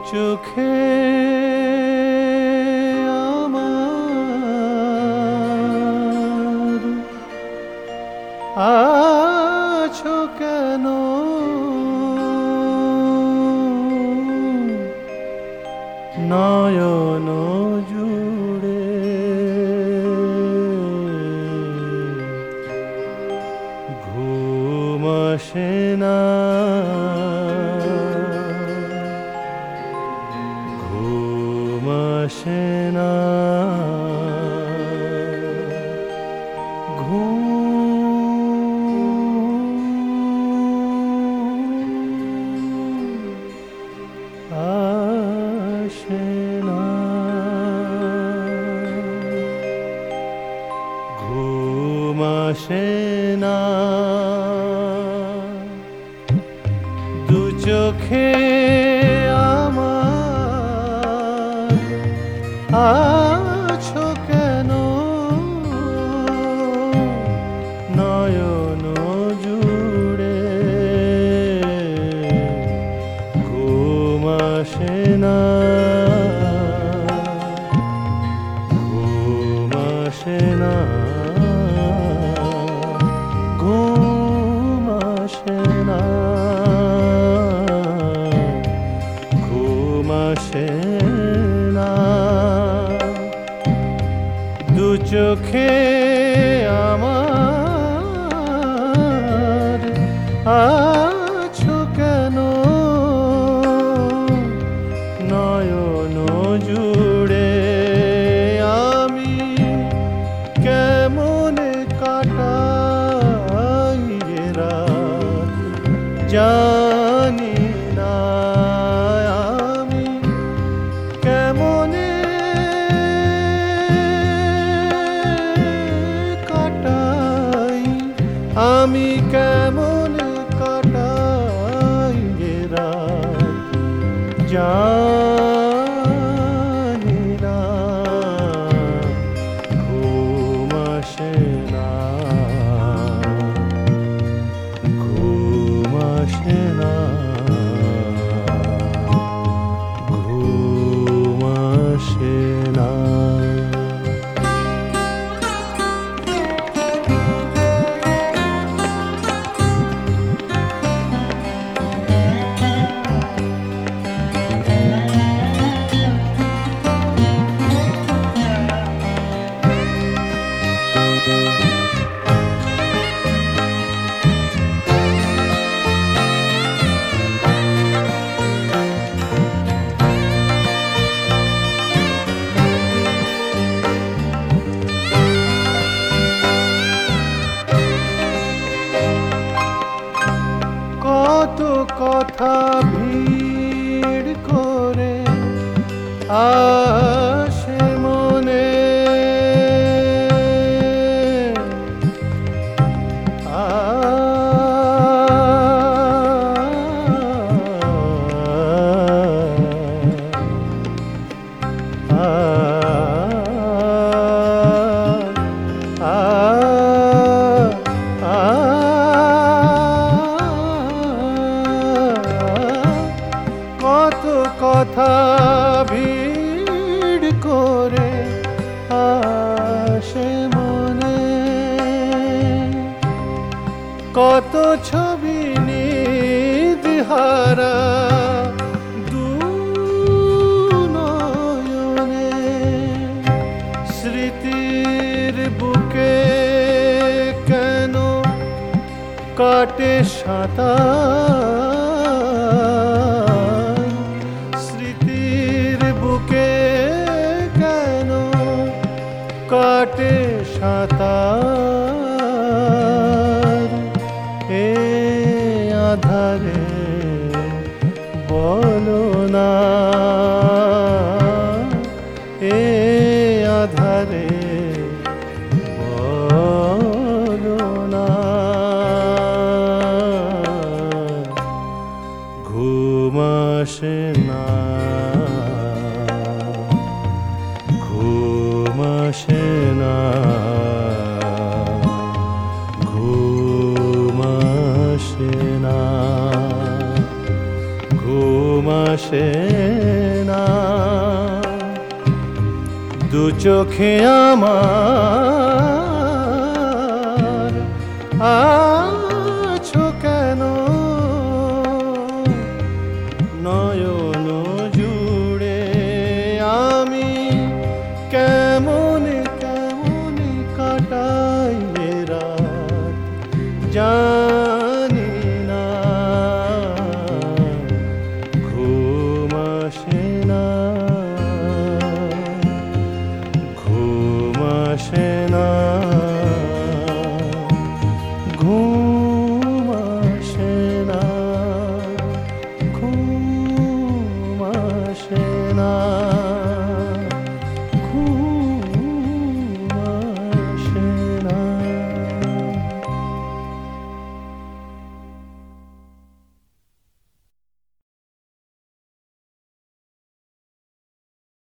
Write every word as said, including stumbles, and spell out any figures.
চোখে আমার আছো কেন নয়ন জুড়ে ঘুম আসে না ঘুম আসে না ঘুম আসে না ঘুম আসে না দু চোখে আমার আছো কেন নয়ন জুড়ে ঘুম আসে না ঘুম আসে না ঘুম আসে না ঘুম আসে না দু চোখে আমার আছো কেন নয়ন জুড়ে আমি কেমন কাটাই রাত জানি না আমি কেমনে কাটাই আমি কেমন কাটাই রাত জানি না ঘুম আসে না ঘুম আসে না ঘুম আসে না কত কথা ভিড় করে আসে মনে আ কত কথা ভিড় করে আসে মনে কত ছবি নির্হারা দু নয়নে স্মৃতির বুকে কেন কাটে সাঁতার স্মৃতির বুকে কেন কাটে সাঁতার এ আধারে বলো না এ আধারে বলো না ঘুম আসে না ঘুম আসে না ঘুম আসে না ঘুম আসে দু চোখে আমার আছো কেন নয়ন জুড়ে আমি কেমন কেমন কাটাই এ রাত জানি না ঘুম আসে না ঘুম আসে না